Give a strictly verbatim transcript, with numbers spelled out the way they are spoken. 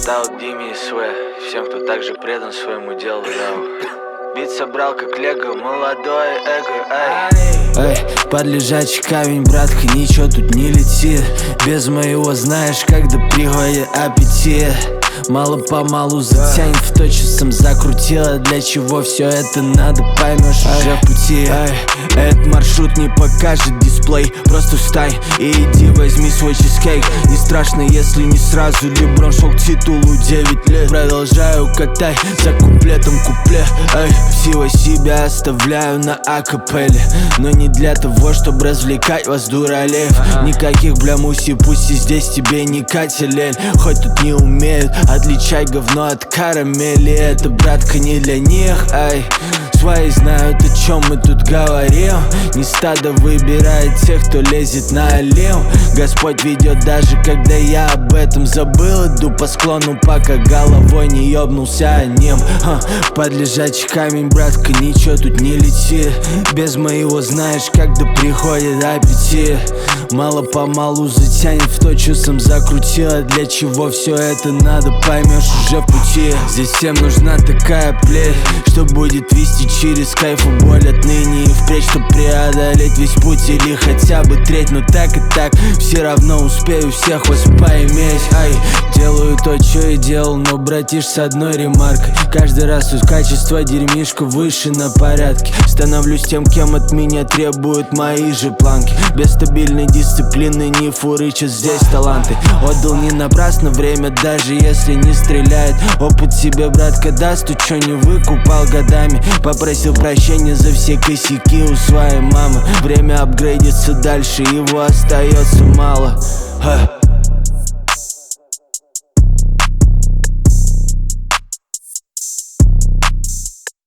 Шатаут Диме и Све, всем, кто также предан своему делу. Бит собрал как лего, молодое эго, ай. Эй, под лежачий камень, братка, ничего тут не летит. Без моего знаешь, когда приходит аппетит. Мало-помалу затянет в то, что сам закрутила. Для чего все это надо, поймешь уже в пути. Эй, этот маршрут не покажет дисплей. Просто встань и иди возьми свой чизкейк. Не страшно, если не сразу. Леброн шел к титулу девять лет. Продолжаю катать за куплетом куплет. Эй, всего себя оставляю на акапелле. Но не для того, чтобы развлекать вас, дуралеев. Никаких бля муси-пуси здесь тебе не Катя Лель. Хоть тут не умеют отличать говно от карамели. Это, братка, не для них, ай. Свои знают, о чем мы тут говорим. Не стадо выбирает тех, кто лезет на олив. Господь ведет даже когда я об этом забыл. Иду по склону, пока головой не ёбнулся о ним. Ха, под лежачий камень, братка, ничего тут не летит. Без моего знаешь, когда приходит аппетит. Мало-помалу затянет в то, что сам закрутила. Для чего все это надо, поймешь уже в пути. Здесь всем нужна такая плеть, что будет вести через кайф и боль отныне и впредь, чтоб преодолеть весь путь или хотя бы треть. Но так и так все равно успею всех вас поиметь. Ай, делаю то, что и делал, но, братиш, с одной ремаркой. Каждый раз тут качество дерьмишка выше на порядке. Становлюсь тем, кем от меня требуют мои же планки. Без стабильной дисциплины не фурычат здесь таланты. Отдал не напрасно время, даже если не стреляет. Опыт себе, братка, даст, ты чё не выкупал годами. Попросил прощения за все косяки у своей мамы. Время апгрейдится дальше, его остается мало. Ха.